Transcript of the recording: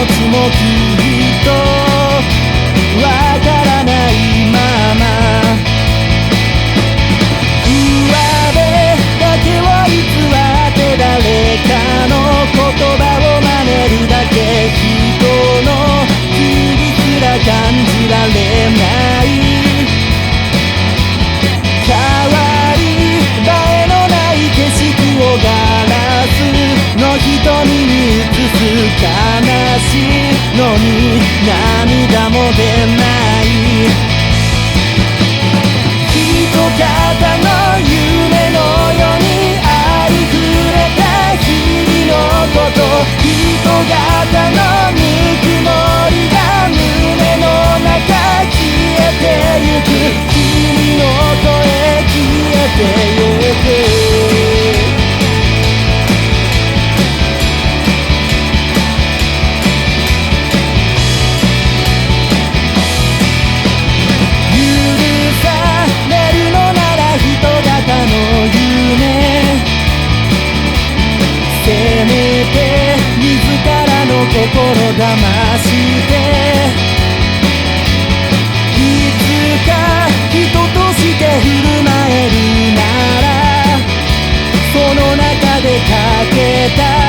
ちもきっとわからないまま上辺だけを偽って誰かの言葉を真似るだけ人の日々すら感じられない変わり映えのない景色をガラスの瞳に映す悲しいのに涙も出ない一方の夢のようにありふれた日々のこと人型のぬくもりが胸の中消えてゆく君の声消えてゆくせめて自らの心騙していつか人として振る舞えるならその中でかけた